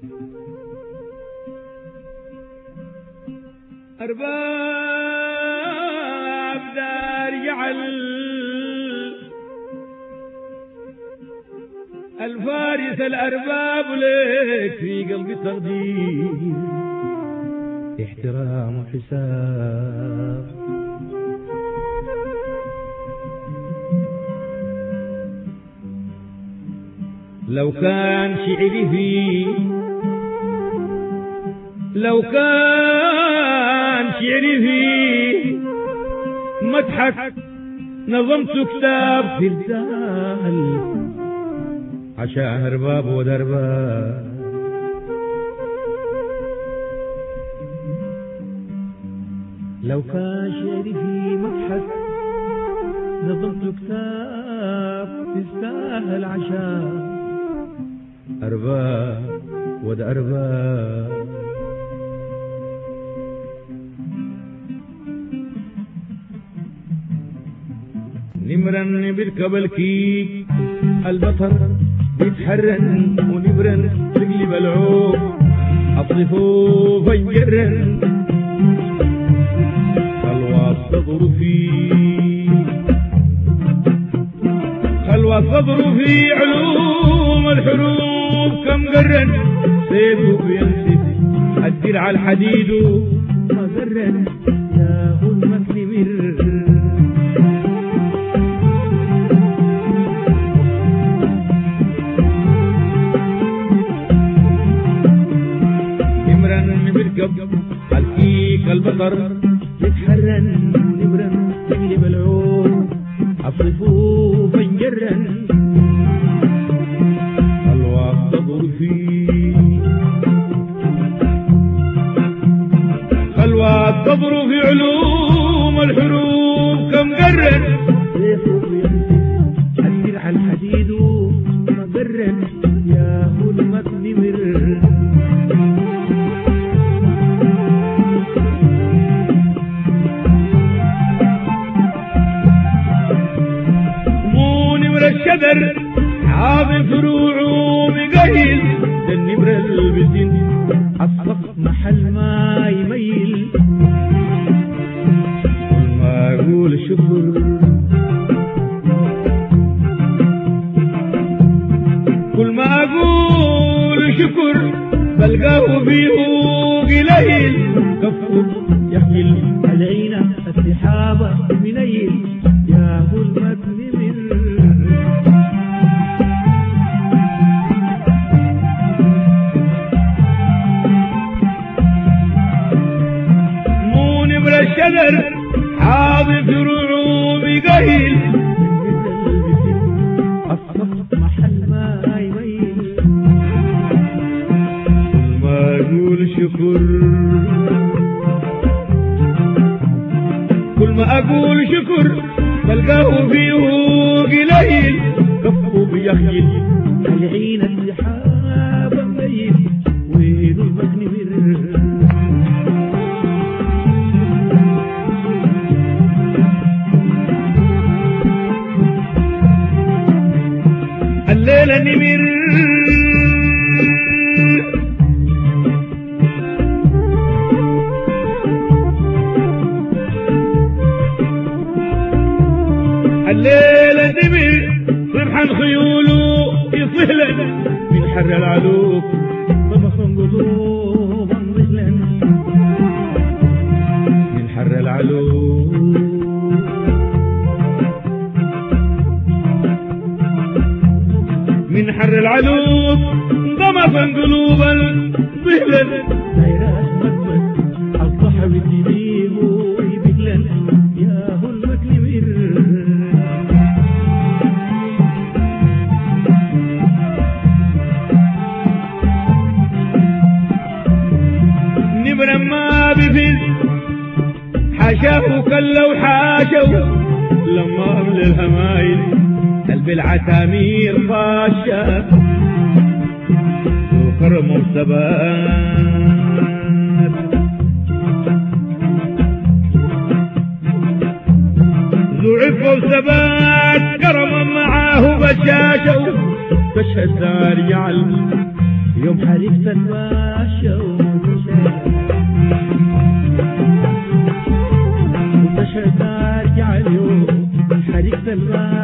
أرباب دار جعل الفارس الأرباب لك في قلبي تقدير احترام وحساب. لو كان شعري فيه مدحك نظمت كتاب في الرجال عشان أرباب ودرباب. لو كان شعري في مدحك نظمت كتاب تستاهل عشان أرباب ودرباب. نمرن بيركب الكيك البطر بيتحرن ونمرن تقلب العوق أصرفه فنجرن خلوة صدر في علوم الحروب كم قرن سيفه بينسف الدرع الحديد ما قرن يا هو المكلمر. الكيك البطر يتحرن ونبرن تقلب العود أصرفوه فنجرن الوقت تضر في علوم الحروب كم قرن سيفه ينسف الدرع الحديد ما قرن يا هو المكلمر. الشذر حاضن فروعه مقيل النمر البزين الصف محل ما يميل كل ما أقول شكر بلقاه فيه قليل كفه يحمل العين السحابة منيل يا أبو المكلمر. الشذر حاضن فروعه بقيل الصف محل ما يميل ما أقول شكر كل ما أقول شكر بلقاه فيه قليل كفه بيخيل العين السحاب مبين وين المكلمر. الليلة نمر صبحا خيوله يصهلا من حر العلوق طمخا قلوبا ظهلا من حر العلوق من حر العلوق ضمفا قلوبا ظهلا دايرات مدمد الصحب الدينيه بهلا يا هو المكلمر. نبرا ما بفز حاشاه كلوا حاشوا لما أمل الهمايل قلب العتامير خاشة وكرم وثبات ضعف وثبات كرما معاه بشاشة تشهد دار جعل يوم حرقت الباشا وتشهد ارجع اليوم حرقت الباشا